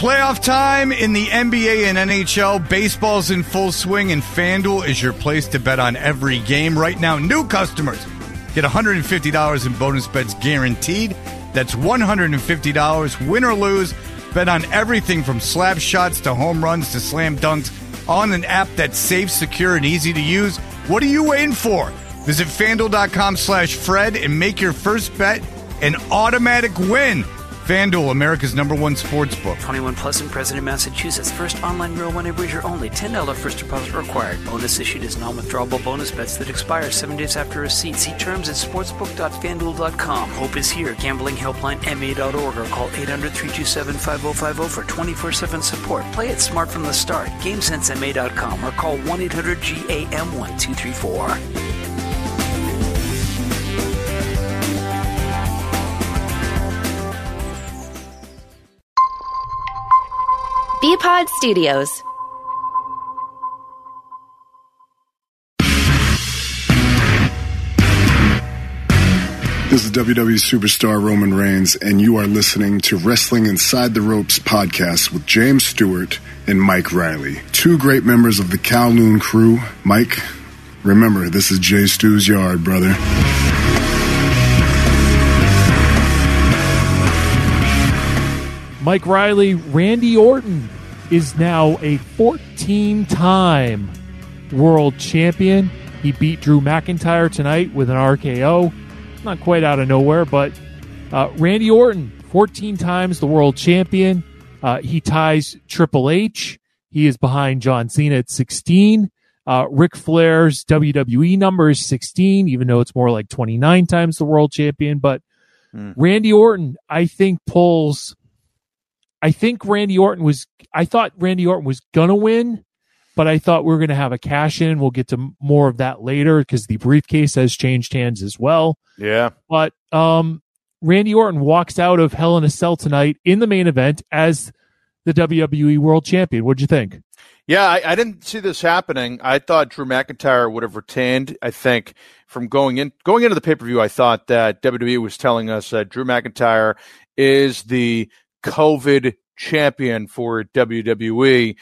Playoff time in the NBA and NHL. Baseball's in full swing, and FanDuel is your place to bet on every game. Right now, new customers get $150 in bonus bets guaranteed. That's $150, win or lose. Bet on everything from slap shots to home runs to slam dunks on an app that's safe, secure, and easy to use. What are you waiting for? Visit FanDuel.com/Fred and make your first bet an automatic win. FanDuel, America's #1 sportsbook. 21 plus and present in Massachusetts. First online real money wager only. $10 first deposit required. Bonus issued as non-withdrawable bonus bets that expire 7 days after receipt. See terms at sportsbook.fanduel.com. Hope is here. Gambling helpline MA.org or call 800-327-5050 for 24/7 support. Play it smart from the start. GameSenseMA.com or call 1-800-GAM-1234. Bpod Studios. This is WWE superstar Roman Reigns, and you are listening to Wrestling Inside the Ropes podcast with James Stewart and Mike Riley, two great members of the Kowloon crew. Mike, remember, this is Jay Stu's yard, brother. Mike Riley, Randy Orton is now a 14-time world champion. He beat Drew McIntyre tonight with an RKO. Not quite out of nowhere, but Randy Orton, 14 times the world champion. He ties Triple H. He is behind John Cena at 16. Ric Flair's WWE number is 16, even though it's more like 29 times the world champion. But Randy Orton, I thought Randy Orton was going to win, but I thought we were going to have a cash in. We'll get to more of that later because the briefcase has changed hands as well. Yeah. But Randy Orton walks out of Hell in a Cell tonight in the main event as the WWE World Champion. What'd you think? Yeah, I didn't see this happening. I thought Drew McIntyre would have retained. I think from going into the pay-per-view, I thought that WWE was telling us that Drew McIntyre is the COVID champion for WWE,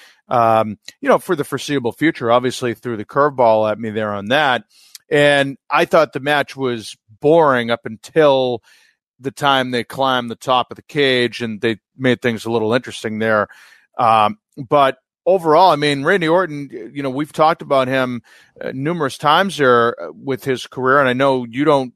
for the foreseeable future. Obviously, threw the curveball at me there on that. And I thought the match was boring up until the time they climbed the top of the cage and they made things a little interesting there. But overall, I mean, Randy Orton, we've talked about him numerous times there with his career. And I know you don't,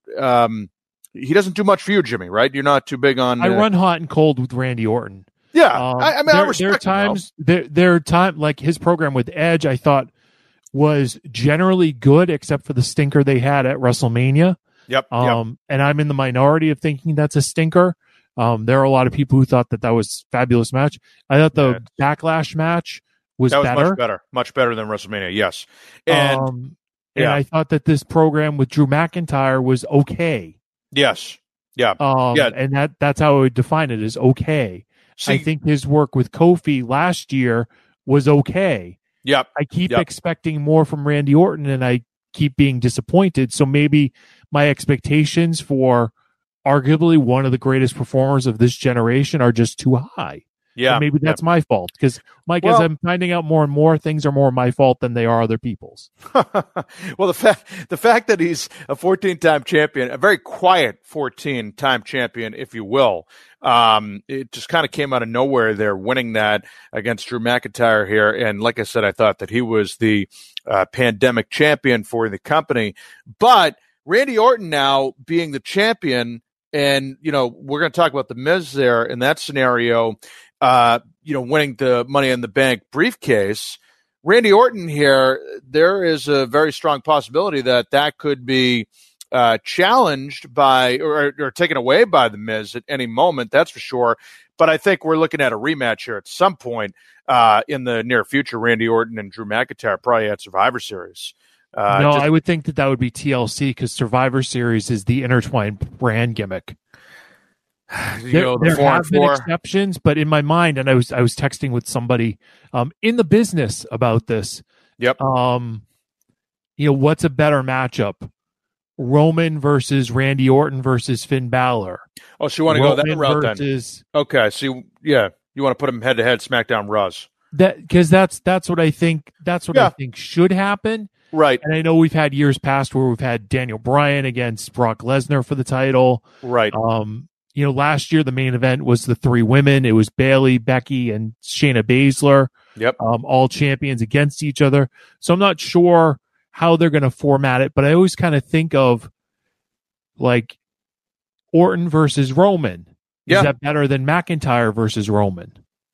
he doesn't do much for you, Jimmy, right? You're not too big on. I run hot and cold with Randy Orton. Yeah, I respect there are times like his program with Edge, I thought was generally good, except for the stinker they had at WrestleMania. Yep. And I'm in the minority of thinking that's a stinker. There are a lot of people who thought that was a fabulous match. I thought the Backlash match was better. Much better than WrestleMania. Yes. And I thought that this program with Drew McIntyre was okay. Yes. Yeah. And that's how I would define it, is okay. I think his work with Kofi last year was okay. Yep. I keep expecting more from Randy Orton, and I keep being disappointed. So maybe my expectations for arguably one of the greatest performers of this generation are just too high. Yeah. And maybe that's my fault. Because, Mike, as I'm finding out more and more, things are more my fault than they are other people's. Well, the fact that he's a 14-time champion, a very quiet 14-time champion, if you will, it just kind of came out of nowhere there, winning that against Drew McIntyre here. And like I said, I thought that he was the pandemic champion for the company. But Randy Orton now being the champion, and, we're going to talk about The Miz there in that scenario, winning the Money in the Bank briefcase. Randy Orton here, there is a very strong possibility that could be challenged by or taken away by The Miz at any moment, that's for sure. But I think we're looking at a rematch here at some point in the near future, Randy Orton and Drew McIntyre, probably at Survivor Series. I would think that would be TLC, because Survivor Series is the intertwined brand gimmick. There have been exceptions, but in my mind, and I was texting with somebody in the business about this. Yep. What's a better matchup? Roman versus Randy Orton versus Finn Balor. Oh, so you want to go that route then? Okay, so yeah. You want to put them head to head, SmackDown, Raws. Because that's what I think. That's what I think should happen. Right. And I know we've had years past where we've had Daniel Bryan against Brock Lesnar for the title. Right. Last year the main event was the 3 women. It was Bayley, Becky, and Shayna Baszler. Yep. All champions against each other. So I'm not sure how they're going to format it, but I always kind of think of like Orton versus Roman. Is that better than McIntyre versus Roman?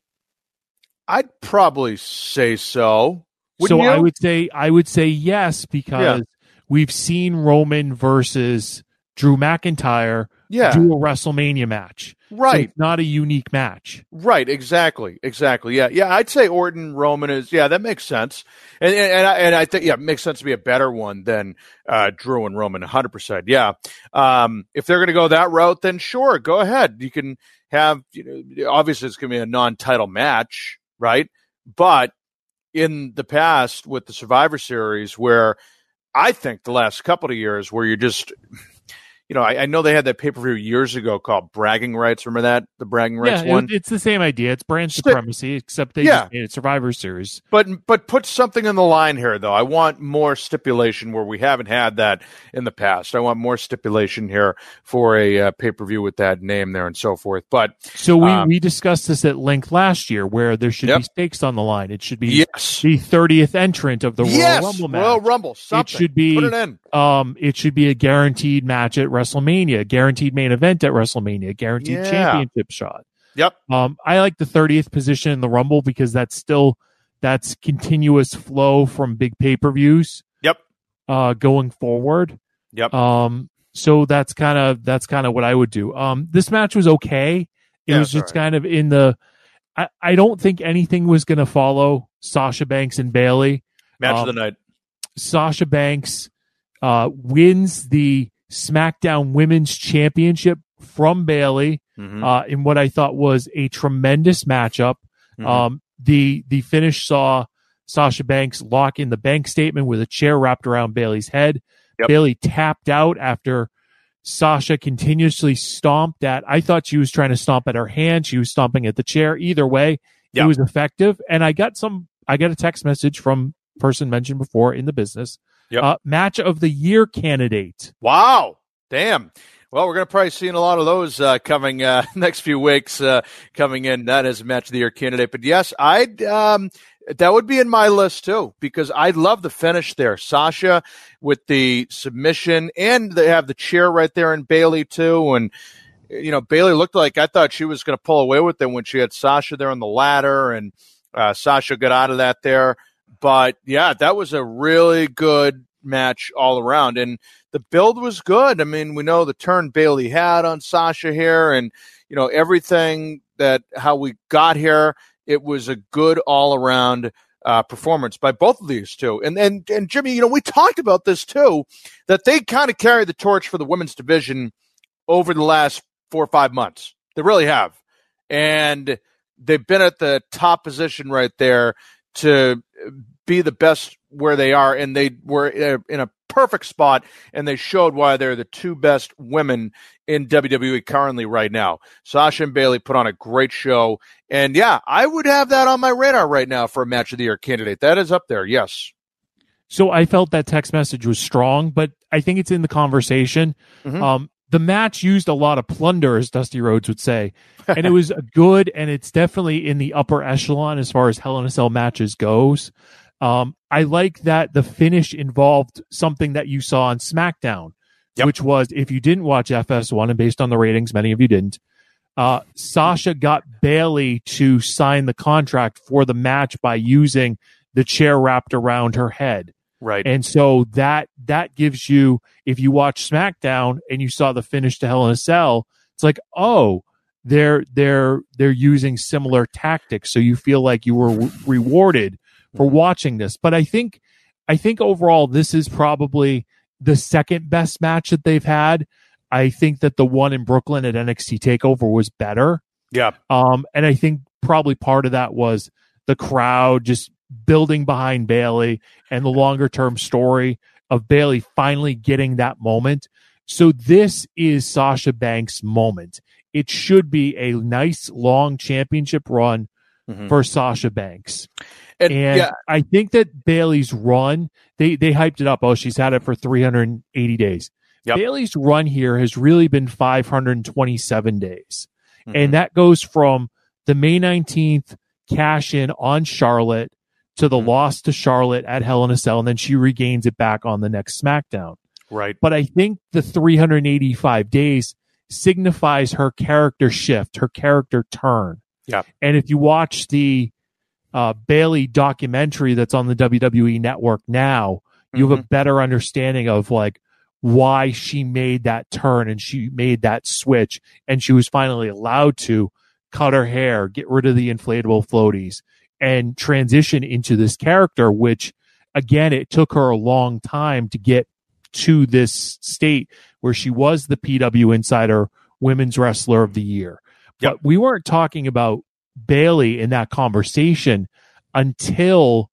I'd probably say so. So I would say yes, because we've seen Roman versus Drew McIntyre do a WrestleMania match. Right. So it's not a unique match. Right. Exactly. Yeah. I'd say Orton Roman is, that makes sense. And I think, it makes sense to be a better one than Drew and Roman, 100%. Yeah. If they're going to go that route, then sure, go ahead. You can have, obviously it's going to be a non-title match, right? But in the past with the Survivor Series, where I think the last couple of years where you're just, I know they had that pay-per-view years ago called Bragging Rights. Remember that? The Bragging Rights one? It's the same idea. It's brand supremacy, except they just made it Survivor Series. But put something in the line here, though. I want more stipulation where we haven't had that in the past. I want more stipulation here for a pay-per-view with that name there and so forth. But so we discussed this at length last year, where there should be stakes on the line. It should be the 30th entrant of the Royal Rumble match. Royal Rumble. Something. It should be put it in. It should be a guaranteed match at WrestleMania, guaranteed main event at WrestleMania, guaranteed championship shot. Yep. I like the 30th position in the Rumble because that's continuous flow from big pay-per-views. Yep. Going forward. Yep. So that's kind of what I would do. This match was okay. It was just kind of in the. I don't think anything was going to follow Sasha Banks and Bayley. Match of the night. Sasha Banks wins the SmackDown Women's Championship from Bayley in what I thought was a tremendous matchup. The finish saw Sasha Banks lock in the bank statement with a chair wrapped around Bayley's head. Yep. Bayley tapped out after Sasha continuously stomped at. I thought she was trying to stomp at her hand. She was stomping at the chair. Either way, it was effective. And I got a text message from person mentioned before in the business. Match of the year candidate. Wow. Damn. Well, we're going to probably see a lot of those coming next few weeks coming in. That is a match of the year candidate. But yes, that would be in my list too, because I love the finish there. Sasha with the submission, and they have the chair right there in Bayley too. And, Bayley looked like, I thought she was going to pull away with it when she had Sasha there on the ladder, and Sasha got out of that there. But yeah, that was a really good match all around. And the build was good. I mean, we know the turn Bayley had on Sasha here, and, everything how we got here. It was a good all-around performance by both of these two. And Jimmy, we talked about this too, that they kind of carried the torch for the women's division over the last 4 or 5 months. They really have. And they've been at the top position right there to be the best where they are. And they were in a perfect spot, and they showed why they're the two best women in WWE currently right now. Sasha and Bayley put on a great show, and I would have that on my radar right now for a match of the year candidate. That is up there, yes. So I felt that text message was strong, but I think it's in the conversation. The match used a lot of plunder, as Dusty Rhodes would say, and it was good, and it's definitely in the upper echelon as far as Hell in a Cell matches goes. I like that the finish involved something that you saw on SmackDown, which was, if you didn't watch FS1, and based on the ratings, many of you didn't, Sasha got Bayley to sign the contract for the match by using the chair wrapped around her head. Right. And so that gives you, if you watch SmackDown and you saw the finish to Hell in a Cell, it's like, oh, they're using similar tactics. So you feel like you were rewarded for watching this. But I think overall, this is probably the second best match that they've had. I think that the one in Brooklyn at NXT TakeOver was better. Yeah. And I think probably part of that was the crowd just building behind Bayley and the longer term story of Bayley finally getting that moment. So this is Sasha Banks' moment. it should be a nice long championship run for Sasha Banks. And I think that Bayley's run, they hyped it up. Oh, she's had it for 380 days. Yep. Bayley's run here has really been 527 days. And that goes from the May 19th cash in on Charlotte to the loss to Charlotte at Hell in a Cell, and then she regains it back on the next SmackDown. Right. But I think the 385 days signifies her character shift, her character turn. Yeah. And if you watch the Bayley documentary that's on the WWE Network now, you have a better understanding of like why she made that turn and she made that switch, and she was finally allowed to cut her hair, get rid of the inflatable floaties, and transition into this character, which again, it took her a long time to get to this state where she was the PW Insider Women's Wrestler of the Year. Yep. But we weren't talking about Bayley in that conversation until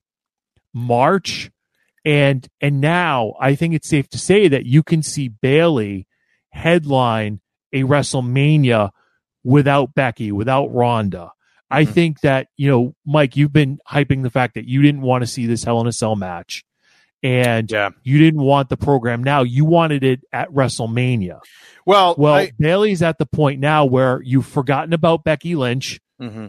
March. And now I think it's safe to say that you can see Bayley headline a WrestleMania without Becky, without Ronda. I think that, Mike, you've been hyping the fact that you didn't want to see this Hell in a Cell match. And you didn't want the program now. You wanted it at WrestleMania. Well, Bayley's at the point now where you've forgotten about Becky Lynch,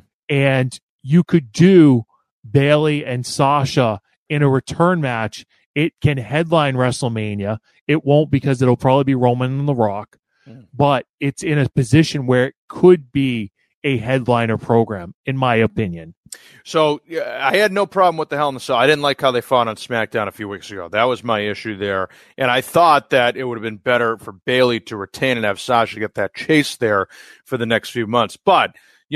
and you could do Bayley and Sasha in a return match. It can headline WrestleMania. It won't, because it'll probably be Roman and The Rock, but it's in a position where it could be a headliner program, in my opinion. So I had no problem with the Hell in a Cell. I didn't like how they fought on SmackDown a few weeks ago. That was my issue there. And I thought that it would have been better for Bayley to retain and have Sasha get that chase there for the next few months. But,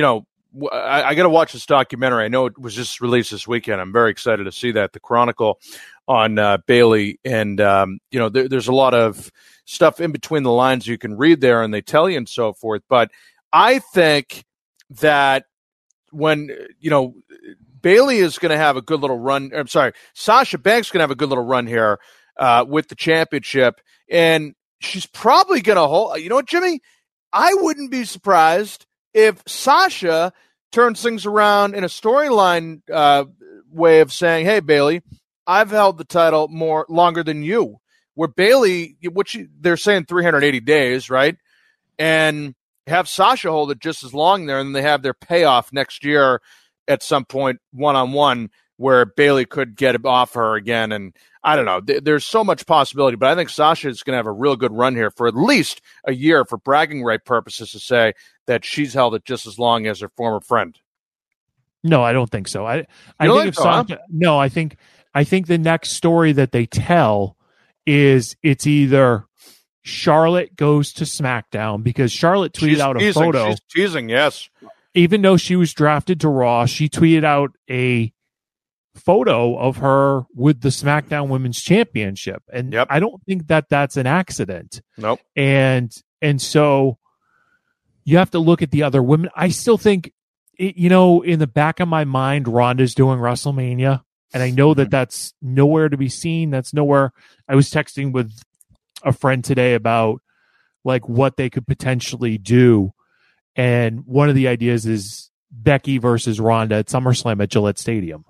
I got to watch this documentary. I know it was just released this weekend. I'm very excited to see that, the Chronicle on Bayley. And, there's a lot of stuff in between the lines you can read there, and they tell you and so forth. But I think that when, Bayley is going to have a good little run. I'm sorry, Sasha Banks is going to have a good little run here with the championship. And she's probably going to hold. You know what, Jimmy? I wouldn't be surprised if Sasha turns things around in a storyline way of saying, hey, Bayley, I've held the title longer than you. Where Bayley, they're saying 380 days, right? And have Sasha hold it just as long there, and then they have their payoff next year at some point one-on-one where Bayley could get it off her again. And I don't know. There's so much possibility, but I think Sasha is going to have a real good run here for at least a year for bragging right purposes to say that she's held it just as long as her former friend. No, I don't think so. I think if Sasha, no, I think the next story that they tell is it's either Charlotte goes to SmackDown, because Charlotte tweeted out a photo. She's teasing, yes. Even though she was drafted to Raw, she tweeted out a photo of her with the SmackDown Women's Championship. And I don't think that that's an accident. Nope. And so you have to look at the other women. I still think, in the back of my mind, Ronda's doing WrestleMania. And I know that that's nowhere to be seen. That's nowhere. I was texting with a friend today about like what they could potentially do. And one of the ideas is Becky versus Ronda at SummerSlam at Gillette Stadium.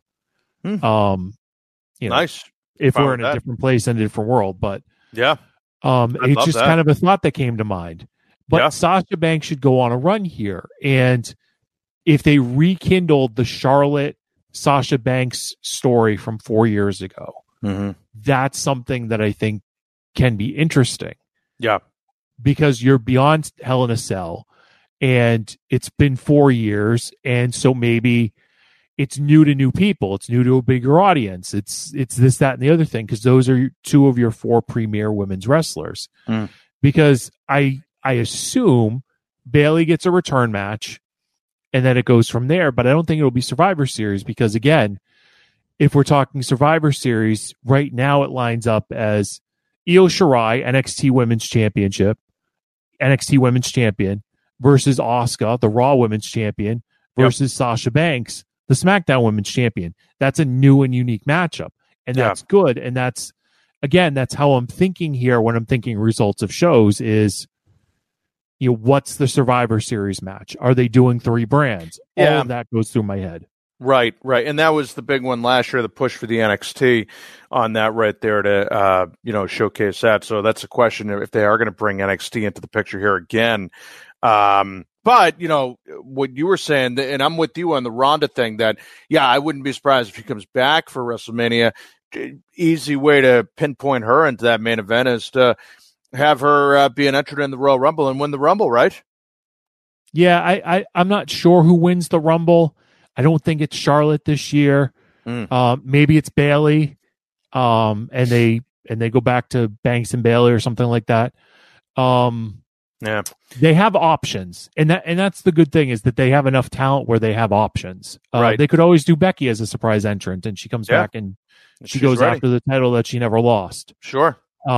Nice. If we're in a different place and a different world, but it's just kind of a thought that came to mind. But Sasha Banks should go on a run here. And if they rekindled the Charlotte Sasha Banks story from 4 years ago, that's something that I think can be interesting. Yeah. Because you're beyond Hell in a Cell, and it's been 4 years. And so maybe it's new to new people. It's new to a bigger audience. It's this, that, and the other thing, because those are two of your four premier women's wrestlers. Because I assume Bayley gets a return match, and then it goes from there. But I don't think it'll be Survivor Series, because, again, if we're talking Survivor Series, right now it lines up as Io Shirai, NXT Women's Championship, NXT Women's Champion, versus Asuka, the Raw Women's Champion, versus Sasha Banks, the SmackDown Women's Champion. That's a new and unique matchup, and that's good. And that's how I'm thinking here when I'm thinking results of shows is what's the Survivor Series match? Are they doing 3 brands? Yeah. All of that goes through my head. Right. And that was the big one last year, the push for the NXT on that right there to, showcase that. So that's a question if they are going to bring NXT into the picture here again. But, what you were saying, and I'm with you on the Ronda thing, that, I wouldn't be surprised if she comes back for WrestleMania. Easy way to pinpoint her into that main event is to have her be an entrant in the Royal Rumble and win the Rumble, right? Yeah, I'm not sure who wins the Rumble. I don't think it's Charlotte this year. Maybe it's Bayley, and they go back to Banks and Bayley or something like that. They have options, and that's the good thing, is that they have enough talent where they have options. Right. They could always do Becky as a surprise entrant, and she comes back and she goes ready after the title that she never lost. Sure.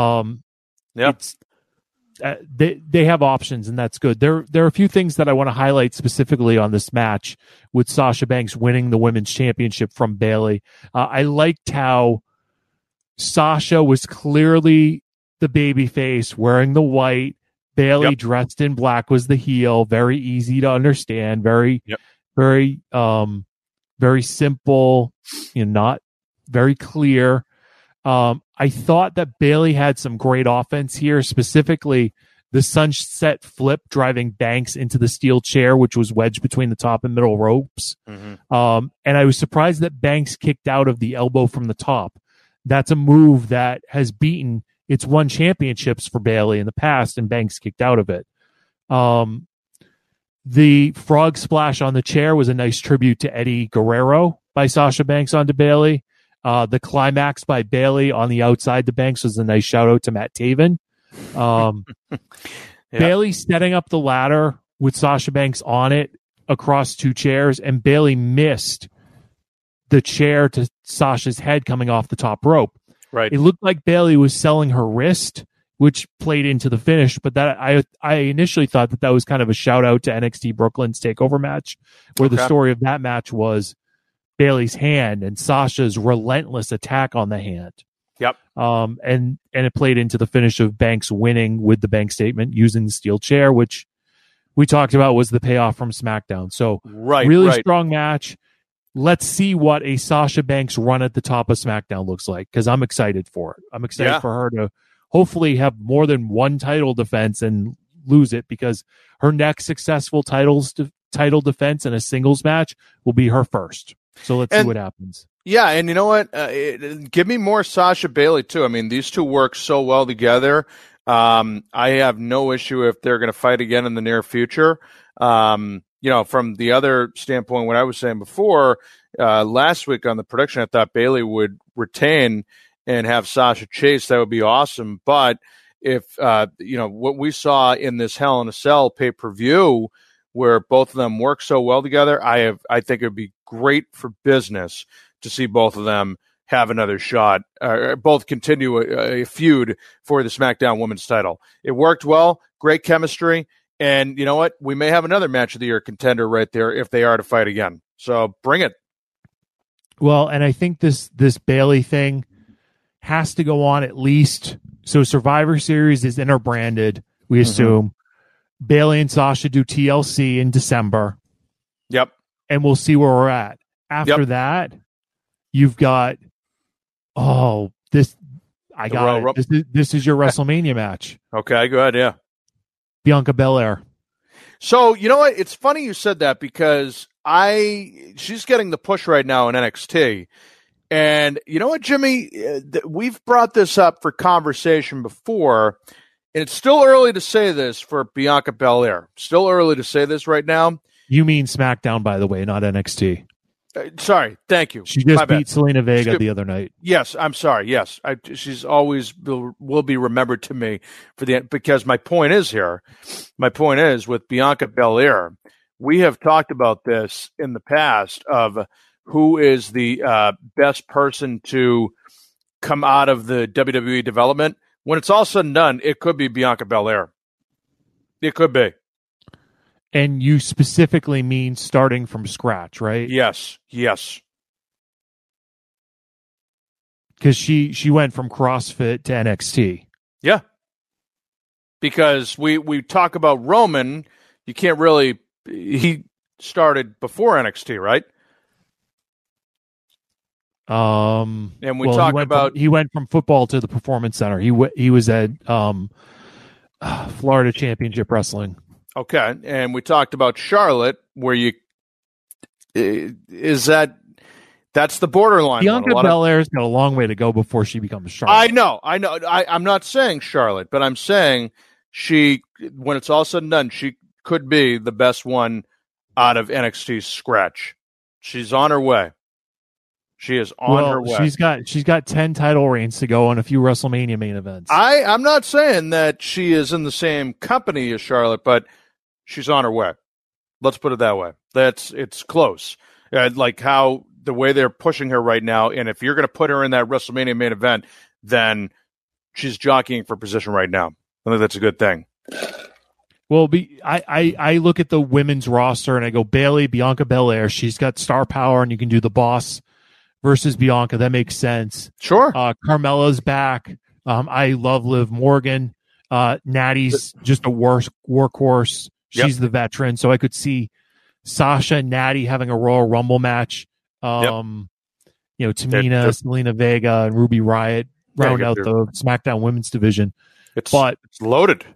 They have options, and that's good. There are a few things that I want to highlight specifically on this match with Sasha Banks winning the women's championship from Bayley. I liked how Sasha was clearly the babyface wearing the white. Bayley dressed in black was the heel. Very easy to understand. Very simple. Not very clear. I thought that Bayley had some great offense here, specifically the sunset flip driving Banks into the steel chair, which was wedged between the top and middle ropes. And I was surprised that Banks kicked out of the elbow from the top. That's a move that has beaten. It's won championships for Bayley in the past, and Banks kicked out of it. The frog splash on the chair was a nice tribute to Eddie Guerrero by Sasha Banks onto Bayley. The climax by Bayley on the outside the Banks was a nice shout out to Matt Taven. Bayley setting up the ladder with Sasha Banks on it across 2 chairs, and Bayley missed the chair to Sasha's head coming off the top rope. Right. It looked like Bayley was selling her wrist, which played into the finish, but that I initially thought that was kind of a shout out to NXT Brooklyn's takeover match, where the story of that match was Bayley's hand and Sasha's relentless attack on the hand. Yep. And it played into the finish of Banks winning with the Banks statement using the steel chair, which we talked about was the payoff from SmackDown. So really strong match. Let's see what a Sasha Banks run at the top of SmackDown looks like, because I'm excited for it. I'm excited for her to hopefully have more than one title defense and lose it, because her next successful title defense in a singles match will be her first. So let's see what happens. Yeah, and you know what? Give me more Sasha Bayley, too. I mean, these two work so well together. I have no issue if they're going to fight again in the near future. From the other standpoint, what I was saying before, last week on the prediction, I thought Bayley would retain and have Sasha chase. That would be awesome. But if, what we saw in this Hell in a Cell pay-per-view, where both of them work so well together, I think it would be great for business to see both of them have another shot, both continue a feud for the SmackDown Women's title. It worked well, great chemistry, and you know what? We may have another match of the year contender right there if they are to fight again. So bring it. Well, and I think this Bayley thing has to go on at least. So Survivor Series is interbranded, we assume. Bayley and Sasha do TLC in December. Yep. And we'll see where we're at. After that, you've got, this is your WrestleMania match. Okay, go ahead, yeah. Bianca Belair. So, you know what? It's funny you said that, because she's getting the push right now in NXT. And you know what, Jimmy? We've brought this up for conversation before, and it's still early to say this for Bianca Belair. Still early to say this right now. You mean SmackDown, by the way, not NXT. Sorry, thank you. She just beat Selena Vega the other night. Yes, I'm sorry. Yes, she's always will be remembered to me because my point is with Bianca Belair, we have talked about this in the past of who is the best person to come out of the WWE development. When it's all said and done, it could be Bianca Belair. It could be. And you specifically mean starting from scratch, right? Yes. Because she went from CrossFit to NXT. Yeah. Because we talk about Roman, you can't really. He started before NXT, right? And we talk about he went from football to the Performance Center. He was at Florida Championship Wrestling. Okay, and we talked about Charlotte, where that's the borderline. Bianca Belair's got a long way to go before she becomes Charlotte. I know. I'm not saying Charlotte, but I'm saying she, when it's all said and done, she could be the best one out of NXT's scratch. She's on her way. She is on her way. She's got 10 title reigns to go on a few WrestleMania main events. I'm not saying that she is in the same company as Charlotte, but she's on her way. Let's put it that way. It's close. Like how the way they're pushing her right now, and if you're going to put her in that WrestleMania main event, then she's jockeying for position right now. I think that's a good thing. Well, I look at the women's roster and I go Bayley, Bianca Belair. She's got star power, and you can do the boss versus Bianca. That makes sense. Sure. Carmella's back. I love Liv Morgan. Natty's just a workhorse. She's the veteran, so I could see Sasha and Natty having a Royal Rumble match. Tamina, Selena Vega, and Ruby Riott round out the SmackDown Women's division. It's loaded.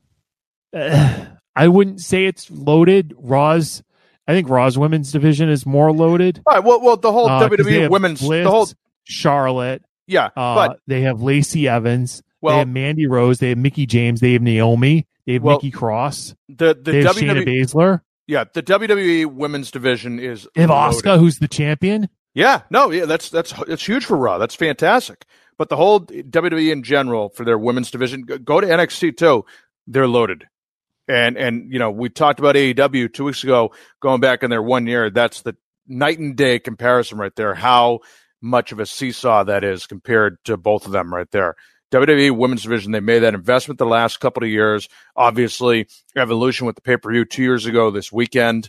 I wouldn't say it's loaded. I think Raw's women's division is more loaded. All right. Well, the whole WWE women's, Bliss, the whole Charlotte. Yeah, but they have Lacey Evans. They have Mandy Rose. They have Mickie James. They have Naomi. They have Nikki Cross. They have Shayna Baszler. Yeah, the WWE women's division is. They have Asuka, who's the champion. Yeah, that's huge for Raw. That's fantastic. But the whole WWE in general for their women's division, go to NXT too. They're loaded. And we talked about AEW 2 weeks ago, going back in their 1 year. That's the night and day comparison right there. How much of a seesaw that is compared to both of them right there. WWE Women's Division, they made that investment the last couple of years. Obviously, Evolution with the pay-per-view 2 years ago this weekend.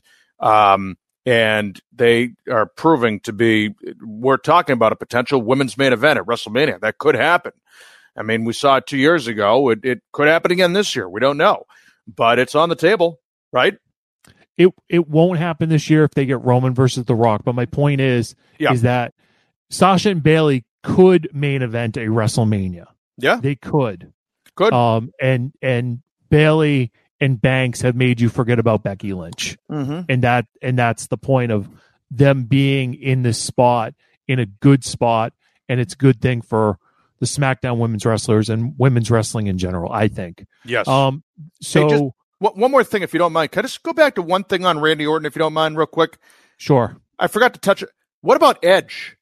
And they are proving to be, we're talking about a potential women's main event at WrestleMania. That could happen. I mean, we saw it 2 years ago. It could happen again this year. We don't know. But it's on the table, right? It won't happen this year if they get Roman versus The Rock. But my point is that Sasha and Bayley could main event a WrestleMania. Yeah, they could. Good. And Bayley and Banks have made you forget about Becky Lynch, and that's the point of them being in this spot, in a good spot, and it's a good thing for the SmackDown women's wrestlers and women's wrestling in general, I think. Yes. So hey, just one more thing, if you don't mind. Can I just go back to one thing on Randy Orton, if you don't mind, real quick? Sure. I forgot to touch it. What about Edge?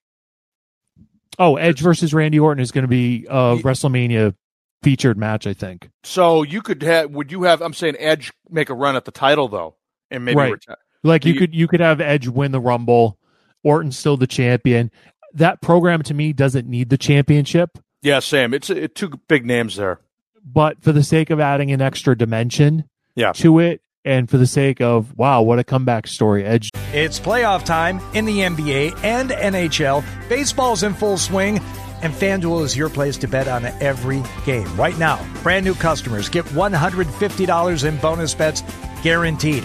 Oh, Edge versus Randy Orton is going to be a WrestleMania featured match, I think. So you could I'm saying Edge make a run at the title though, and maybe retire. Like you could have Edge win the Rumble, Orton's still the champion. That program to me doesn't need the championship. Yeah, Sam, it's two big names there. But for the sake of adding an extra dimension to it, and for the sake of, wow, what a comeback story, Edge. It's playoff time in the NBA and NHL. Baseball's in full swing, and FanDuel is your place to bet on every game. Right now, brand new customers get $150 in bonus bets guaranteed.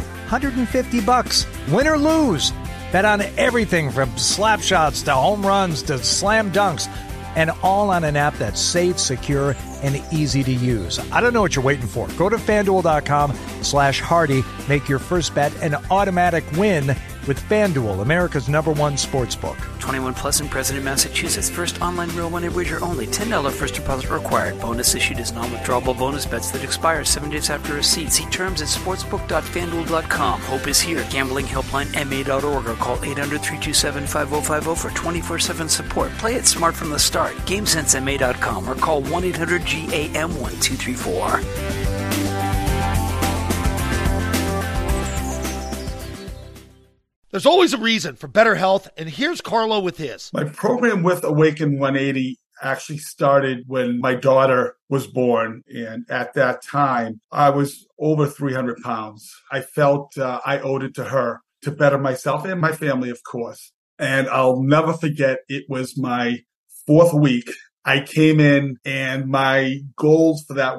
$150, win or lose. Bet on everything from slap shots to home runs to slam dunks, and all on an app that's safe, secure, and easy to use. I don't know what you're waiting for. Go to FanDuel.com/Hardy. Make your first bet an automatic win with FanDuel, America's #1 sportsbook. 21 plus and present in Massachusetts. First online real money wager only. $10 first deposit required. Bonus issued as non-withdrawable bonus bets that expire 7 days after receipt. See terms at sportsbook.fanduel.com. Hope is here. Gambling helpline ma.org or call 800-327-5050 for 24/7 support. Play it smart from the start. GameSenseMA.com or call 1-800-GAM-1234. There's always a reason for better health, and here's Carlo with his. My program with Awaken 180 actually started when my daughter was born, and at that time, I was over 300 pounds. I felt I owed it to her to better myself and my family, of course. And I'll never forget, it was my 4th week. I came in, and my goals for that week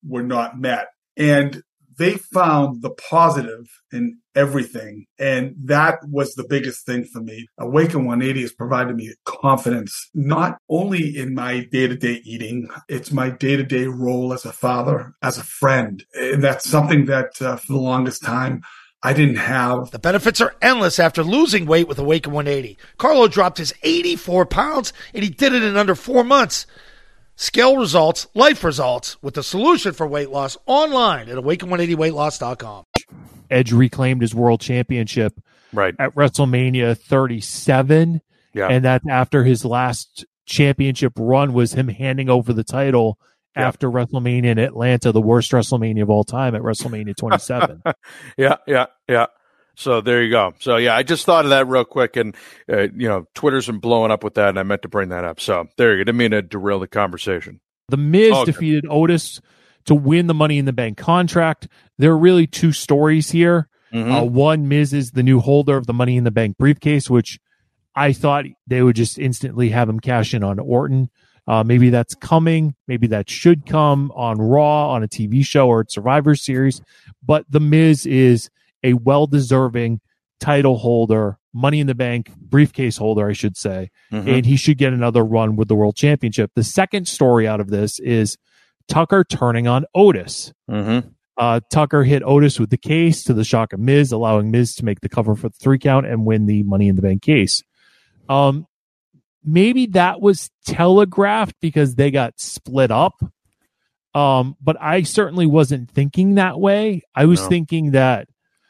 were not met. And they found the positive in everything. And that was the biggest thing for me. Awaken 180 has provided me confidence, not only in my day-to-day eating, it's my day-to-day role as a father, as a friend. And that's something that for the longest time, I didn't have. The benefits are endless after losing weight with Awaken 180. Carlo dropped his 84 pounds, and he did it in under 4 months. Scale results, life results, with the solution for weight loss online at awaken180weightloss.com. Edge reclaimed his world championship at WrestleMania 37. Yeah. And that's after his last championship run was him handing over the title after WrestleMania in Atlanta, the worst WrestleMania of all time at WrestleMania 27. Yeah. So there you go. So yeah, I just thought of that real quick, and Twitter's been blowing up with that, and I meant to bring that up. So there you go. Didn't mean to derail the conversation. The Miz defeated Otis to win the Money in the Bank contract. There are really two stories here. One, Miz is the new holder of the Money in the Bank briefcase, which I thought they would just instantly have him cash in on Orton. Maybe that's coming. Maybe that should come on Raw, on a TV show, or Survivor Series. But the Miz is a well-deserving title holder, Money in the Bank briefcase holder, I should say, and he should get another run with the World Championship. The second story out of this is Tucker turning on Otis. Tucker hit Otis with the case to the shock of Miz, allowing Miz to make the cover for the 3 count and win the Money in the Bank case. Maybe that was telegraphed because they got split up. But I certainly wasn't thinking that way. I was thinking that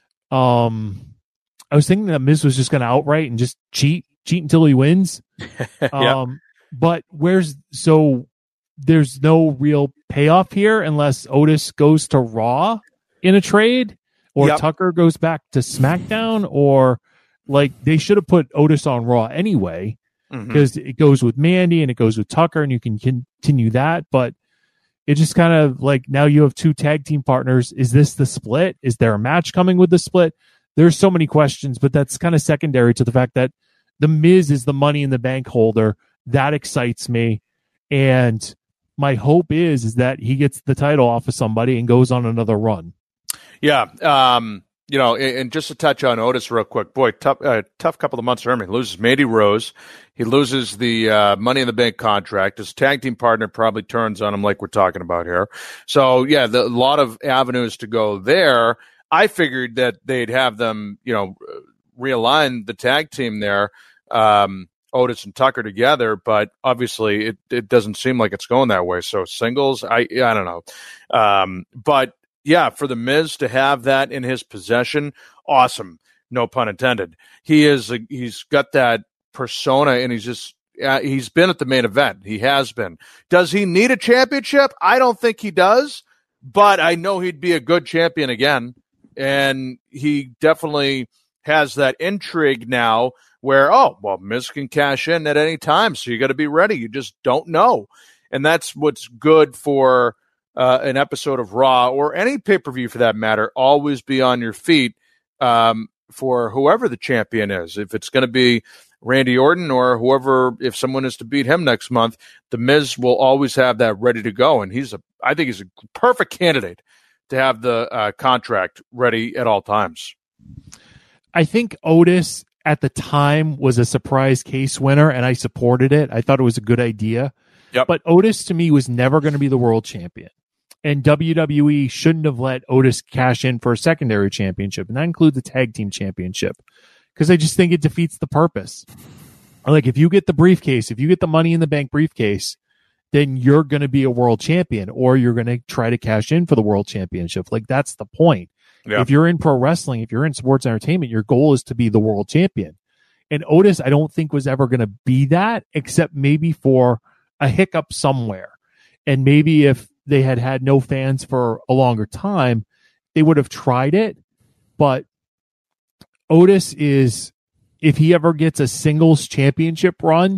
Miz was just going to outright and just cheat until he wins. But there's no real payoff here unless Otis goes to Raw in a trade, or Tucker goes back to SmackDown, or they should have put Otis on Raw anyway, because it goes with Mandy and it goes with Tucker, and you can continue that. But it just kind of now you have 2 tag team partners. Is this the split? Is there a match coming with the split? There's so many questions, but that's kind of secondary to the fact that the Miz is the Money in the Bank holder. That excites me. And my hope is that he gets the title off of somebody and goes on another run. Yeah. And just to touch on Otis real quick, boy, tough couple of months for him. He loses Mandy Rose. He loses the Money in the Bank contract. His tag team partner probably turns on him like we're talking about here. So, yeah, a lot of avenues to go there. I figured that they'd have them, realign the tag team there, Otis and Tucker together, but obviously it doesn't seem like it's going that way. So singles, I don't know. But yeah, for the Miz to have that in his possession, awesome. No pun intended. He's got that persona, and he's been at the main event. He has been. Does he need a championship? I don't think he does, but I know he'd be a good champion again. And he definitely has that intrigue now where, Miz can cash in at any time. So you got to be ready. You just don't know. And that's what's good for an episode of Raw, or any pay-per-view for that matter. Always be on your feet for whoever the champion is. If it's going to be Randy Orton or whoever, if someone is to beat him next month, the Miz will always have that ready to go. And I think he's a perfect candidate to have the contract ready at all times. I think Otis at the time was a surprise case winner, and I supported it. I thought it was a good idea. Yep. But Otis, to me, was never going to be the world champion. And WWE shouldn't have let Otis cash in for a secondary championship, and that includes the tag team championship, because I just think it defeats the purpose. If you get the briefcase, if you get the Money in the Bank briefcase, then you're going to be a world champion, or you're going to try to cash in for the world championship. That's the point. Yeah. If you're in pro wrestling, if you're in sports entertainment, your goal is to be the world champion. And Otis, I don't think, was ever going to be that, except maybe for a hiccup somewhere. And maybe if they had no fans for a longer time, they would have tried it. But Otis is, if he ever gets a singles championship run,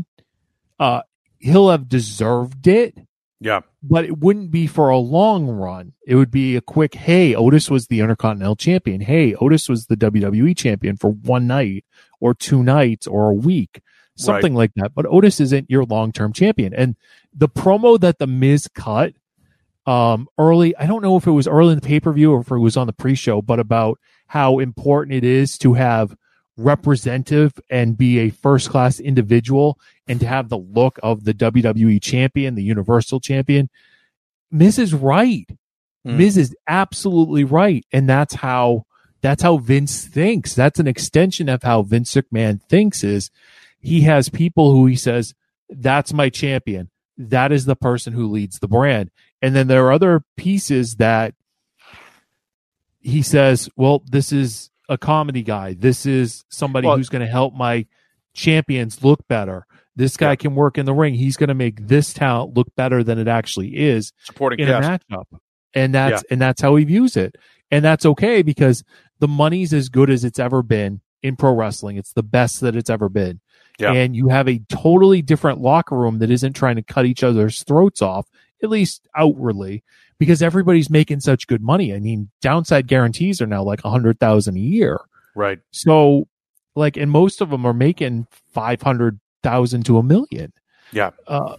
he'll have deserved it. Yeah. But it wouldn't be for a long run. It would be a quick, hey, Otis was the Intercontinental Champion. Hey, Otis was the WWE Champion for one night or 2 nights or a week. Something like that. But Otis isn't your long-term champion. And the promo that the Miz cut early. I don't know if it was early in the pay-per-view or if it was on the pre-show, but about how important it is to have representative and be a first-class individual and to have the look of the WWE champion, the Universal champion. Miz is right. Miz is absolutely right. And that's how Vince thinks. That's an extension of how Vince McMahon thinks. Is he has people who he says, that's my champion. That is the person who leads the brand. And then there are other pieces that he says, well, this is a comedy guy. This is somebody who's going to help my champions look better. This guy can work in the ring. He's going to make this talent look better than it actually is supporting in a matchup. And that's how he views it. And that's okay because the money's as good as it's ever been in pro wrestling. It's the best that it's ever been. Yeah. And you have a totally different locker room that isn't trying to cut each other's throats off, at least outwardly, because everybody's making such good money. I mean, downside guarantees are now like $100,000 a year. Right. So and most of them are making $500,000 to $1 million. Yeah.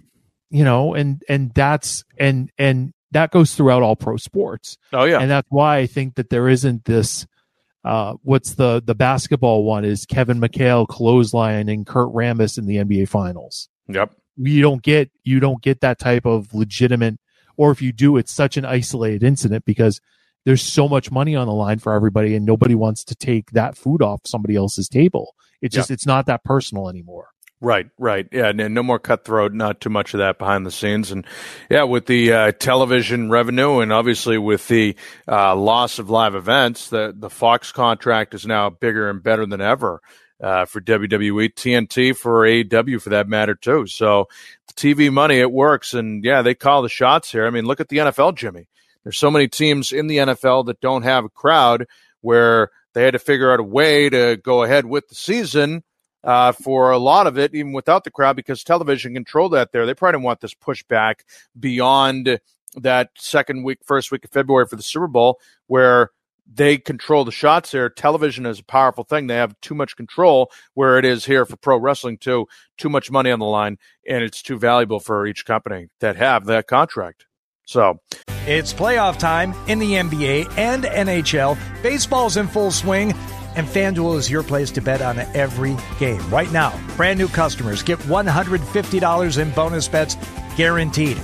And that goes throughout all pro sports. Oh yeah. And that's why I think that there isn't this, what's the basketball one is Kevin McHale clothesline and Kurt Rambis in the NBA finals. Yep. You don't get that type of legitimate, or if you do, it's such an isolated incident because there's so much money on the line for everybody and nobody wants to take that food off somebody else's table. It's just, it's not that personal anymore. Right. Yeah, and no more cutthroat, not too much of that behind the scenes. And yeah, with the television revenue and obviously with the loss of live events, the Fox contract is now bigger and better than ever for WWE, TNT, for AEW for that matter too. So the TV money, it works. And yeah, they call the shots here. I mean, look at the NFL, Jimmy. There's so many teams in the NFL that don't have a crowd where they had to figure out a way to go ahead with the season for a lot of it, even without the crowd, because television controlled that there. They probably didn't want this pushback beyond that first week of February for the Super Bowl, where they control the shots there. Television is a powerful thing. They have too much control, where it is here for pro wrestling too. Too much money on the line, and it's too valuable for each company that have that contract. So it's playoff time in the NBA and NHL. Baseball's in full swing. And FanDuel is your place to bet on every game. Right now, brand new customers get $150 in bonus bets guaranteed.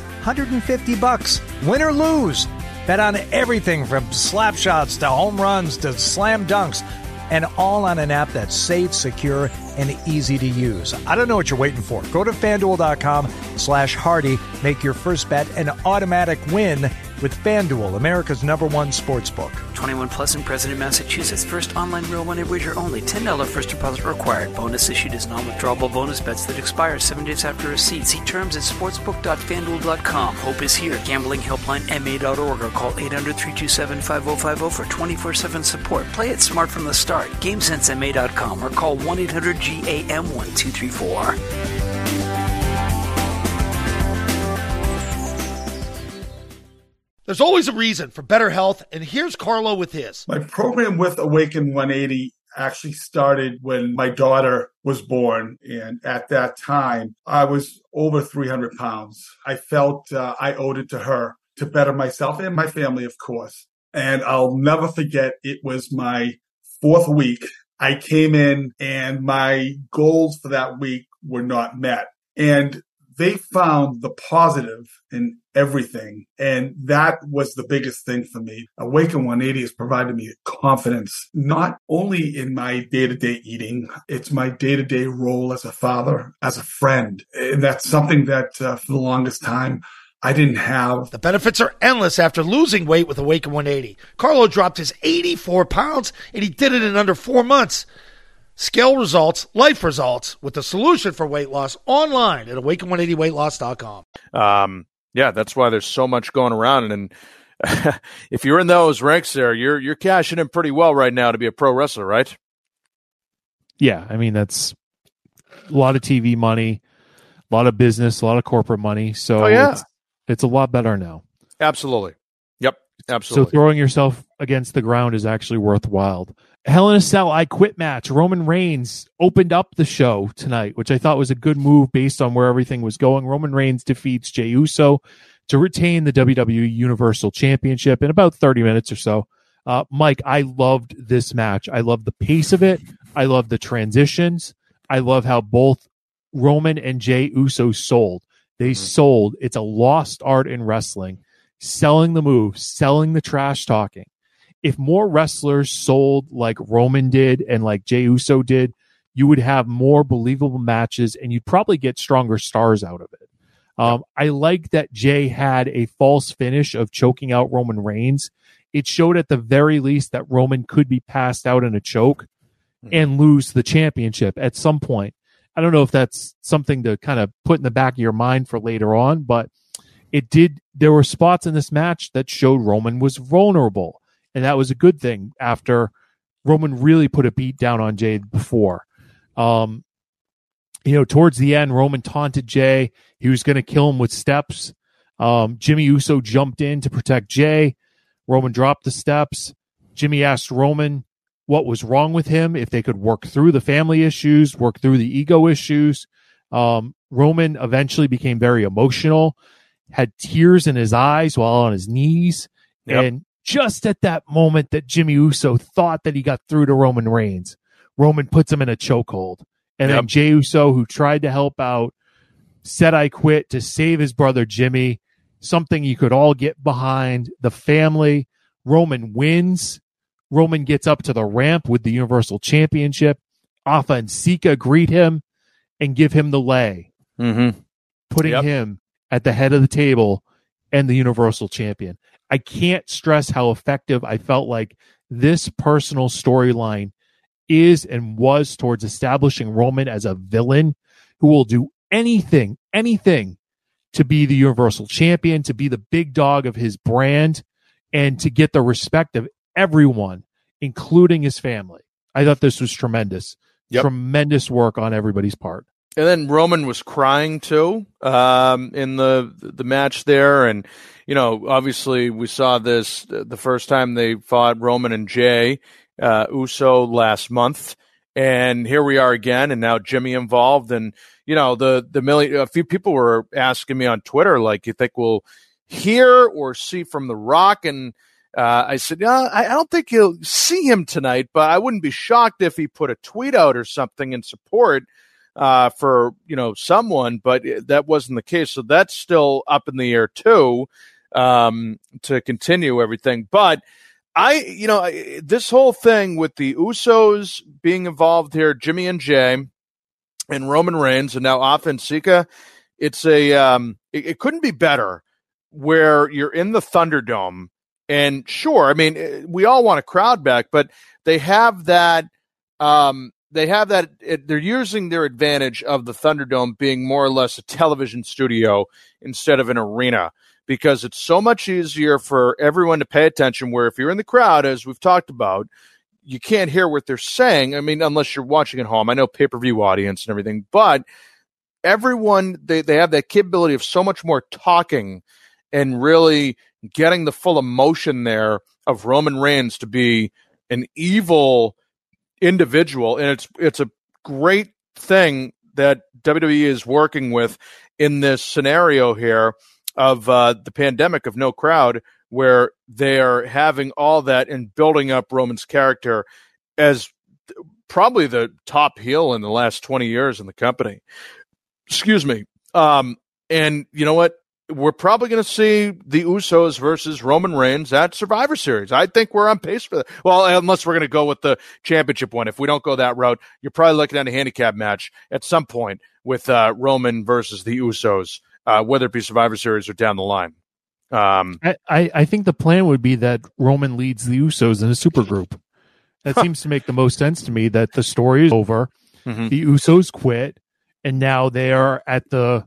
$150, win or lose. Bet on everything from slap shots to home runs to slam dunks. And all on an app that's safe, secure, and easy to use. I don't know what you're waiting for. Go to FanDuel.com/Hardy. Make your first bet an automatic win with FanDuel, America's #1 sportsbook. 21 plus and present in Massachusetts. First online real money wager only. $10 first deposit required. Bonus issued as non-withdrawable bonus bets that expire 7 days after receipt. See terms at sportsbook.fanduel.com. Hope is here. Gambling helpline MA.org or call 800-327-5050 for 24/7 support. Play it smart from the start. GameSenseMA.com or call 1-800-GAM-1234. There's always a reason for better health, and here's Carlo with his. My program with Awaken 180 actually started when my daughter was born, and at that time, I was over 300 pounds. I felt I owed it to her to better myself and my family, of course. And I'll never forget, it was my 4th week. I came in, and my goals for that week were not met. And they found the positive in everything. And that was the biggest thing for me. Awaken 180 has provided me confidence, not only in my day-to-day eating, it's my day-to-day role as a father, as a friend. And that's something that for the longest time, I didn't have. The benefits are endless after losing weight with Awaken 180. Carlo dropped his 84 pounds, and he did it in under 4 months. Scale results, life results, with the solution for weight loss online at awaken180weightloss.com. Yeah, that's why there's so much going around. And if you're in those ranks there, you're cashing in pretty well right now to be a pro wrestler, right? Yeah, I mean, that's a lot of TV money, a lot of business, a lot of corporate money. So it's a lot better now. Absolutely. Yep, absolutely. So throwing yourself against the ground is actually worthwhile. Hell in a Cell I Quit match. Roman Reigns opened up the show tonight, which I thought was a good move based on where everything was going. Roman Reigns defeats Jey Uso to retain the WWE Universal Championship in about 30 minutes or so. Mike, I loved this match. I loved the pace of it. I loved the transitions. I love how both Roman and Jey Uso sold. They sold. It's a lost art in wrestling. Selling the moves, selling the trash talking. If more wrestlers sold like Roman did and like Jey Uso did, you would have more believable matches and you'd probably get stronger stars out of it. I like that Jey had a false finish of choking out Roman Reigns. It showed at the very least that Roman could be passed out in a choke and lose the championship at some point. I don't know if that's something to kind of put in the back of your mind for later on, but it did. There were spots in this match that showed Roman was vulnerable, and that was a good thing after Roman really put a beat down on Jey before. Towards the end, Roman taunted Jey. He was going to kill him with steps. Jimmy Uso jumped in to protect Jey. Roman dropped the steps. Jimmy asked Roman what was wrong with him, if they could work through the family issues, work through the ego issues. Roman eventually became very emotional, had tears in his eyes while on his knees. Yep. And just at that moment that Jimmy Uso thought that he got through to Roman Reigns, Roman puts him in a chokehold. And then Jey Uso, who tried to help out, said, "I quit," to save his brother Jimmy, something you could all get behind. The family. Roman wins. Roman gets up to the ramp with the Universal Championship. Afa and Sika greet him and give him the lay, putting him at the head of the table and the Universal Champion. I can't stress how effective I felt like this personal storyline is and was towards establishing Roman as a villain who will do anything to be the Universal Champion, to be the big dog of his brand, and to get the respect of everyone, including his family. I thought this was tremendous. Tremendous work on everybody's part. And then Roman was crying too in the match there, and obviously we saw this the first time they fought, Roman and Jey Uso last month, and here we are again, and now Jimmy involved, and a few people were asking me on Twitter, like, you think we'll hear or see from The Rock? And I said, I don't think you'll see him tonight, but I wouldn't be shocked if he put a tweet out or something in support for someone, but that wasn't the case. So that's still up in the air too, to continue everything. But this whole thing with the Usos being involved here, Jimmy and Jey and Roman Reigns, and now Afa and Sika, it's it couldn't be better where you're in the Thunderdome. And sure, I mean, we all want a crowd back, but they have that. They're using their advantage of the Thunderdome being more or less a television studio instead of an arena, because it's so much easier for everyone to pay attention, where if you're in the crowd, as we've talked about, you can't hear what they're saying. I mean, unless you're watching at home. I know pay-per-view audience and everything, but everyone, they have that capability of so much more talking and really getting the full emotion there of Roman Reigns to be an evil individual. And it's a great thing that WWE is working with in this scenario here of the pandemic of no crowd, where they are having all that and building up Roman's character as probably the top heel in the last 20 years in the company. Excuse me. And you know what? We're probably going to see the Usos versus Roman Reigns at Survivor Series. I think we're on pace for that. Well, unless we're going to go with the championship one. If we don't go that route, you're probably looking at a handicap match at some point with Roman versus the Usos, whether it be Survivor Series or down the line. I think the plan would be that Roman leads the Usos in a supergroup. That seems to make the most sense to me, that the story is over. Mm-hmm. The Usos quit, and now they are at the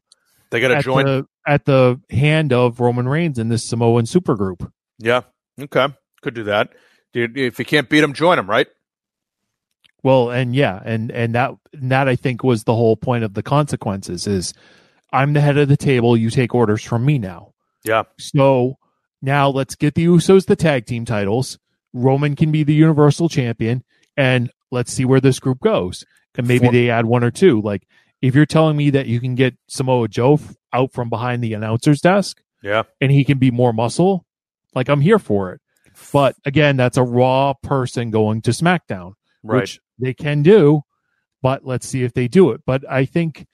hand of Roman Reigns in this Samoan supergroup. Yeah. Okay. Could do that. If you can't beat him, join him, right? Well, and that I think was the whole point of the consequences is, I'm the head of the table. You take orders from me now. Yeah. So now let's get the Usos the tag team titles. Roman can be the Universal Champion, and let's see where this group goes. And maybe they add one or two. Like, if you're telling me that you can get Samoa Joe out from behind the announcer's desk, Yeah. and he can be more muscle, like I'm here for it. But again, that's a Raw person going to SmackDown, Right. which they can do, but let's see if they do it. But I think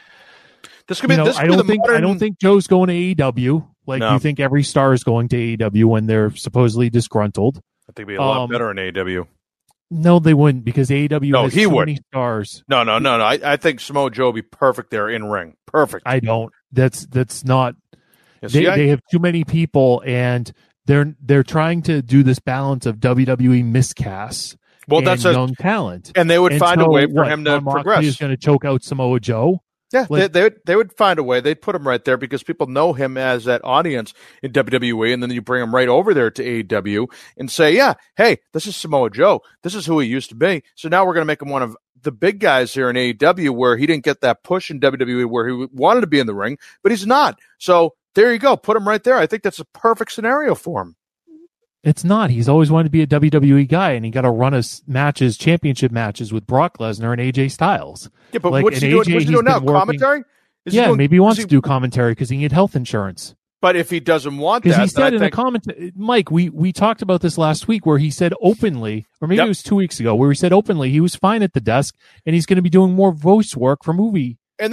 This could be. I don't think Joe's going to AEW. Like No. you think every star is going to AEW when they're supposedly disgruntled. I think it'd be a lot better in AEW. No, they wouldn't, because AEW has he too would. many stars. No. I think Samoa Joe would be perfect there in ring. Perfect. I don't. That's not. Yeah, see, They have too many people, and they're trying to do this balance of WWE miscasts and young talent. And they would find a way for what, him to Jon Moxley progress. is going to choke out Samoa Joe. Yeah, Like- they would find a way. They'd put him right there because people know him as that audience in WWE, and then you bring him right over there to AEW and say, yeah, hey, this is Samoa Joe. This is who he used to be. So now we're going to make him one of the big guys here in AEW, where he didn't get that push in WWE where he wanted to be in the ring, but he's not. So there you go. Put him right there. I think that's a perfect scenario for him. It's not. He's always wanted to be a WWE guy, and he got to run his matches, championship matches with Brock Lesnar and AJ Styles. Yeah, but Like, what's he and doing, AJ, what's he he's doing now? been working- Commentary? Maybe he wants to do commentary because he can get health insurance. But if he doesn't want Because that, he said then in I a think, comment, Mike, we talked about this last week, where he said openly, or maybe Yep. it was 2 weeks ago, where he said openly he was fine at the desk and he's going to be doing more voice work for movies. and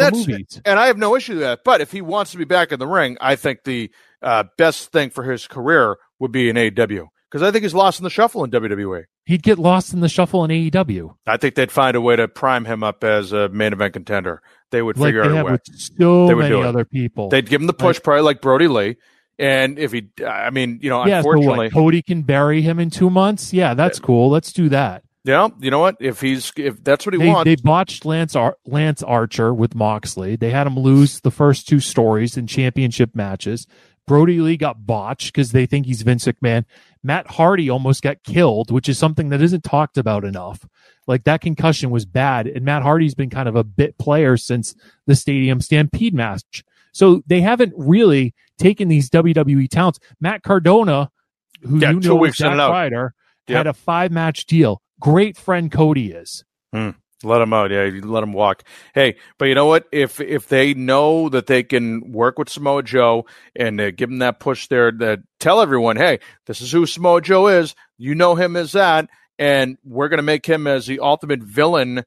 I have no issue with that. But if he wants to be back in the ring, I think the best thing for his career would be in AEW, because I think he's lost in the shuffle in WWE. He'd get lost in the shuffle in AEW. I think they'd find a way to prime him up as a main event contender. They would Like figure they out a have way. with so They would many do it. other people. They'd give him the push, probably like Brody Lee. And if he, So unfortunately, what, Cody can bury him in 2 months? Yeah, that's cool. Let's do that. you know what? If that's what he They wants, botched Lance Archer with Moxley. They had him lose the first two stories in championship matches. Brody Lee got botched because they think he's Vince McMahon. Matt Hardy almost got killed, which is something that isn't talked about enough. Like, that concussion was bad, and Matt Hardy's been kind of a bit player since the Stadium Stampede match. So they haven't really taken these WWE talents. Matt Cardona, who 2 is weeks in Zack and out. Ryder, Yep. had a 5-match deal. Great friend Cody is. let him out. Yeah, you let him walk. Hey, but you know what? If they know that they can work with Samoa Joe and give him that push there, that tell everyone, hey, this is who Samoa Joe is. You know him as that, and we're going to make him as the ultimate villain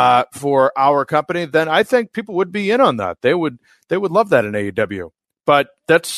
for our company. Then I think people would be in on that. They would love that in AEW. But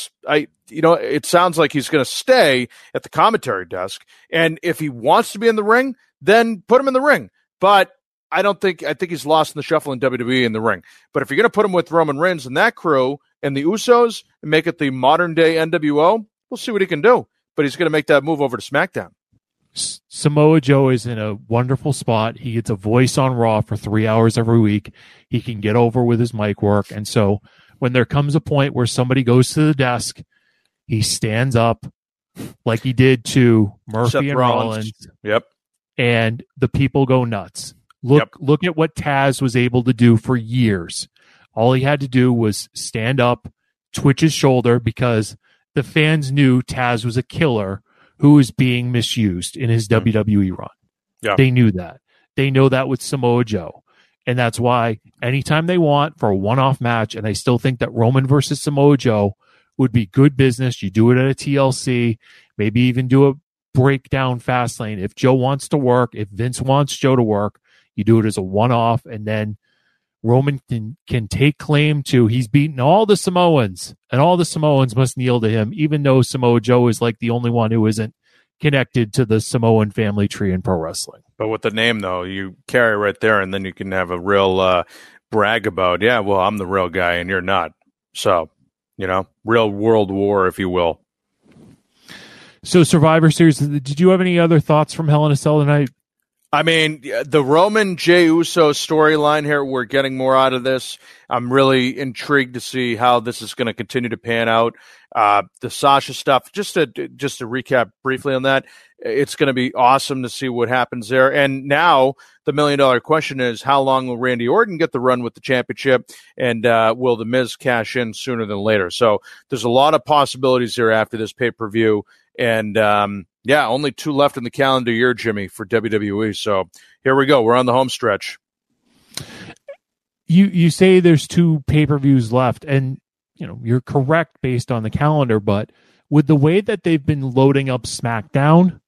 it sounds like he's going to stay at the commentary desk. And if he wants to be in the ring, then put him in the ring. But I think he's lost in the shuffle in WWE in the ring. But if you're going to put him with Roman Reigns and that crew and the Usos and make it the modern day NWO, we'll see what he can do. But he's going to make that move over to SmackDown. Samoa Joe is in a wonderful spot. He gets a voice on Raw for 3 hours every week. He can get over with his mic work. And so when there comes a point where somebody goes to the desk, he stands up like he did to Murphy Seth and Rollins. Yep. And the people go nuts. Look at what Taz was able to do for years. All he had to do was stand up, twitch his shoulder, because the fans knew Taz was a killer who was being misused in his WWE run. Yeah. They knew that. They know that with Samoa Joe. And that's why anytime they want for a one-off match, and I still think that Roman versus Samoa Joe would be good business. You do it at a TLC, maybe even do a breakdown Fastlane. If Joe wants to work, if Vince wants Joe to work, you do it as a one-off, and then Roman can take claim to he's beaten all the Samoans, and all the Samoans must kneel to him, even though Samoa Joe is like the only one who isn't connected to the Samoan family tree in pro wrestling. But with the name, though, you carry right there, and then you can have a real brag about, yeah, well, I'm the real guy, and you're not. So, real world war, if you will. So Survivor Series, did you have any other thoughts from Hell in a Cell tonight? I mean, the Roman Jey Uso storyline here, we're getting more out of this. I'm really intrigued to see how this is going to continue to pan out. The Sasha stuff, just to recap briefly on that, it's going to be awesome to see what happens there. And now the $1 million question is, how long will Randy Orton get the run with the championship? And will The Miz cash in sooner than later? So there's a lot of possibilities here after this pay-per-view. And only 2 left in the calendar year, Jimmy, for WWE. So here we go. We're on the home stretch. You say there's 2 pay-per-views left, and you're correct based on the calendar, but with the way that they've been loading up SmackDown,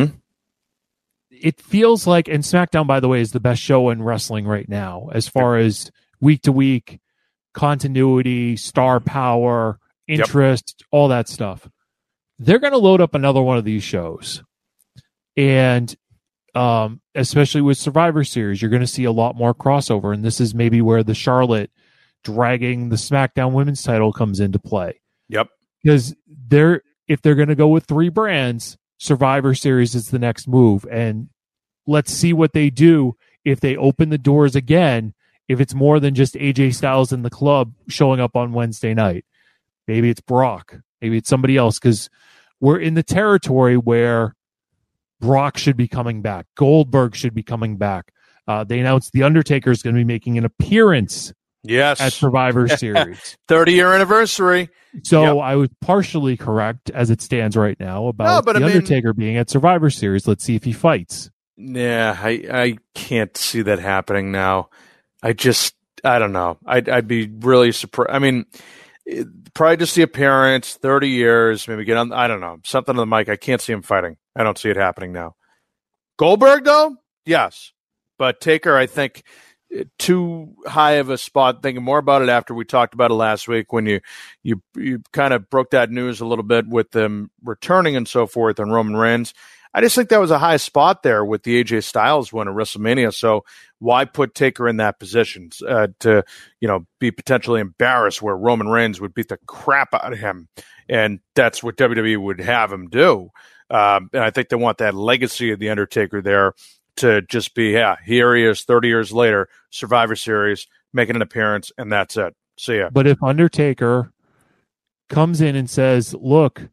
it feels like, and SmackDown, by the way, is the best show in wrestling right now as far as week to week continuity, star power, interest, all that stuff. They're going to load up another one of these shows. And especially with Survivor Series, you're going to see a lot more crossover. And this is maybe where the Charlotte dragging the SmackDown Women's title comes into play. Yep. Because if they're going to go with 3 brands, Survivor Series is the next move. And let's see what they do if they open the doors again, if it's more than just AJ Styles in the club showing up on Wednesday night. Maybe it's Brock. Maybe it's somebody else, because we're in the territory where Brock should be coming back. Goldberg should be coming back. They announced The Undertaker is going to be making an appearance at Survivor Series. 30-year anniversary. So I was partially correct as it stands right now about The Undertaker being at Survivor Series. Let's see if he fights. Yeah, I can't see that happening now. I don't know. I'd be really surprised. I mean, probably just the appearance, 30 years, maybe get on, I don't know, something on the mic. I can't see him fighting. I don't see it happening now. Goldberg, though? Yes. But Taker, I think, too high of a spot. Thinking more about it after we talked about it last week when you kind of broke that news a little bit with them returning and so forth on Roman Reigns. I just think that was a high spot there with the AJ Styles win at WrestleMania. So why put Taker in that position to be potentially embarrassed where Roman Reigns would beat the crap out of him? And that's what WWE would have him do. And I think they want that legacy of The Undertaker there to just be, here he is 30 years later, Survivor Series, making an appearance, and that's it. See ya. But if Undertaker comes in and says, look,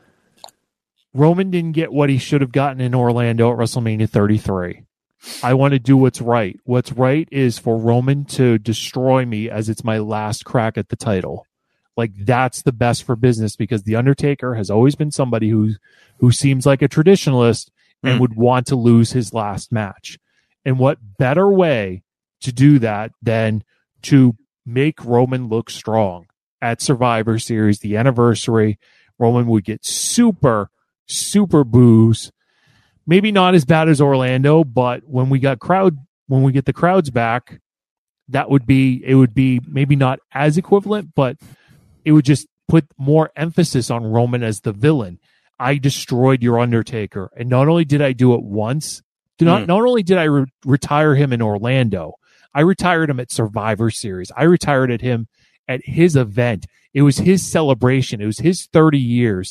Roman didn't get what he should have gotten in Orlando at WrestleMania 33. I want to do what's right. What's right is for Roman to destroy me as it's my last crack at the title. Like, that's the best for business, because The Undertaker has always been somebody who seems like a traditionalist and would want to lose his last match. And what better way to do that than to make Roman look strong at Survivor Series, the anniversary? Roman would get super boos. Maybe not as bad as Orlando, but when we get the crowds back, it would be maybe not as equivalent, but it would just put more emphasis on Roman as the villain. I destroyed your Undertaker, and not only did I do it once, not only did I retire him in Orlando, I retired him at Survivor Series. I retired him at his event. It was his celebration. It was his 30-year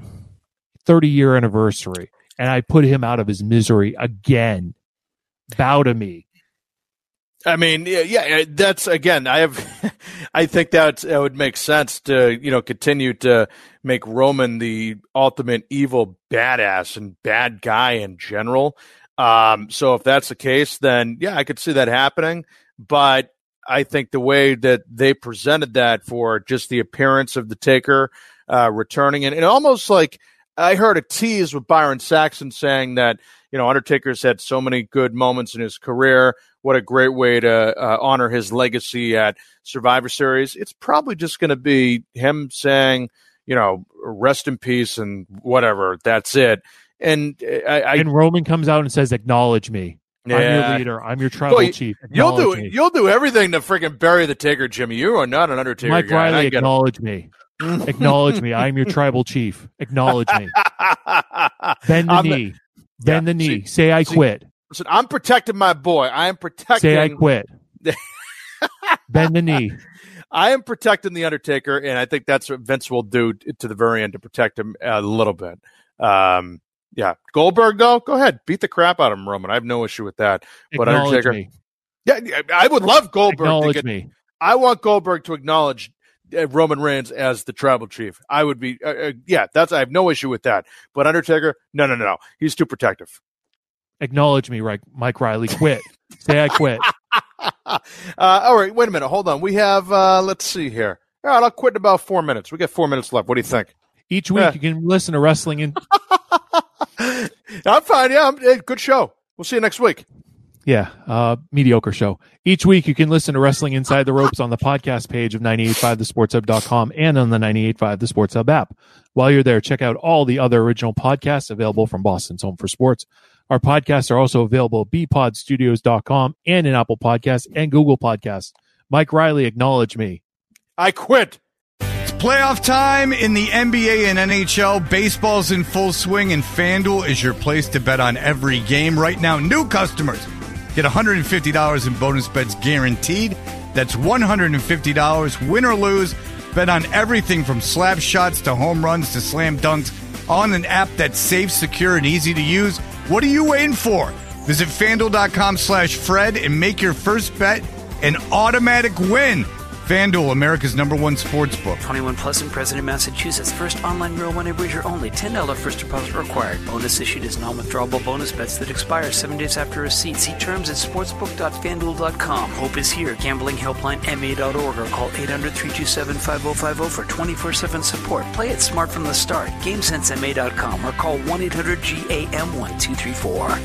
anniversary, and I put him out of his misery again. Bow to me. I mean, yeah, that's, again, I think that would make sense to, continue to make Roman the ultimate evil badass and bad guy in general. So if that's the case, then yeah, I could see that happening. But I think the way that they presented that for just the appearance of the Taker returning, and almost like I heard a tease with Byron Saxton saying that, Undertaker's had so many good moments in his career. What a great way to honor his legacy at Survivor Series. It's probably just going to be him saying, rest in peace and whatever. That's it. And and Roman comes out and says, acknowledge me. Yeah. I'm your leader. I'm your tribal chief. You'll do everything to freaking bury the Taker, Jimmy. You are not an Undertaker Mike guy. Riley, acknowledge me. Acknowledge me. I'm your tribal chief. Acknowledge me. Bend the knee. Bend the knee. Say I quit. Listen, I'm protecting my boy. I am protecting. Say I quit. Bend the knee. I am protecting the Undertaker, and I think that's what Vince will do to the very end to protect him a little bit. Yeah, Goldberg though, go ahead, beat the crap out of him, Roman. I have no issue with that. But Acknowledge Undertaker, me. Yeah, I would love Goldberg. Acknowledge me. I want Goldberg to acknowledge Roman Reigns as the tribal chief. I would be, I have no issue with that. But Undertaker, no, he's too protective. Acknowledge me, right, Mike Riley. Quit. Say I quit. All right, wait a minute. Hold on. We have, let's see here. All right, I'll quit in about 4 minutes. We got 4 minutes left. What do you think? Each week you can listen to Wrestling in... I'm fine. Yeah, good show. We'll see you next week. Mediocre show. Each week you can listen to Wrestling Inside the Ropes on the podcast page of 985thesportshub.com and on the 985 The Sports Hub app. While you're there, check out all the other original podcasts available from Boston's Home for Sports. Our podcasts are also available at bpodstudios.com and in Apple Podcasts and Google Podcasts. Mike Riley, acknowledge me. I quit. It's playoff time in the NBA and NHL. Baseball's in full swing, and FanDuel is your place to bet on every game. Right now, new customers get $150 in bonus bets guaranteed. That's $150, win or lose. Bet on everything from slap shots to home runs to slam dunks on an app that's safe, secure, and easy to use. What are you waiting for? Visit FanDuel.com/Fred and make your first bet an automatic win. FanDuel, America's #1 sportsbook. 21 plus and present in Massachusetts. First online real money wager only. $10 first deposit required. Bonus issued as non-withdrawable bonus bets that expire 7 days after receipt. See terms at sportsbook.fanduel.com. Hope is here. Gambling helpline MA.org or call 800-327-5050 for 24/7 support. Play it smart from the start. GameSenseMA.com or call 1-800-GAM-1234.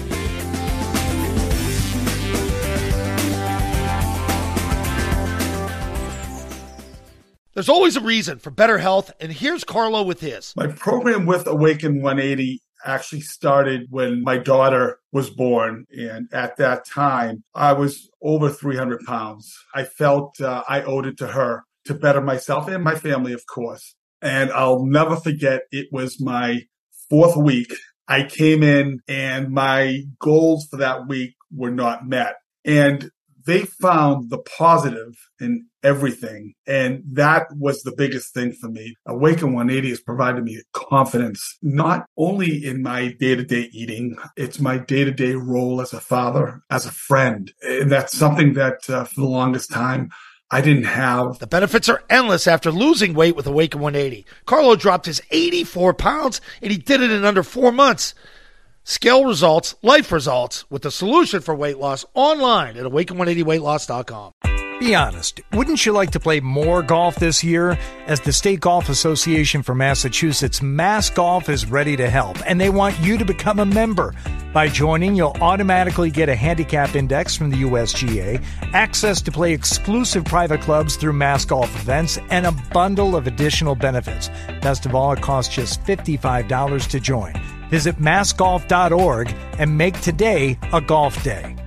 There's always a reason for better health, and here's Carlo with his. My program with Awaken 180 actually started when my daughter was born, and at that time, I was over 300 pounds. I felt I owed it to her to better myself and my family, of course. And I'll never forget, it was my 4th week. I came in, and my goals for that week were not met. And they found the positive in everything. And that was the biggest thing for me. Awaken 180 has provided me confidence, not only in my day-to-day eating, it's my day-to-day role as a father, as a friend. And that's something that for the longest time, I didn't have. The benefits are endless after losing weight with Awaken 180. Carlo dropped his 84 pounds, and he did it in under 4 months. Scale results, life results, with the solution for weight loss online at awaken180weightloss.com. Be honest, wouldn't you like to play more golf this year? As the State Golf Association for Massachusetts, Mass Golf is ready to help, and they want you to become a member. By joining, you'll automatically get a handicap index from the USGA, access to play exclusive private clubs through Mass Golf events, and a bundle of additional benefits. Best of all, it costs just $55 to join. Visit massgolf.org and make today a golf day.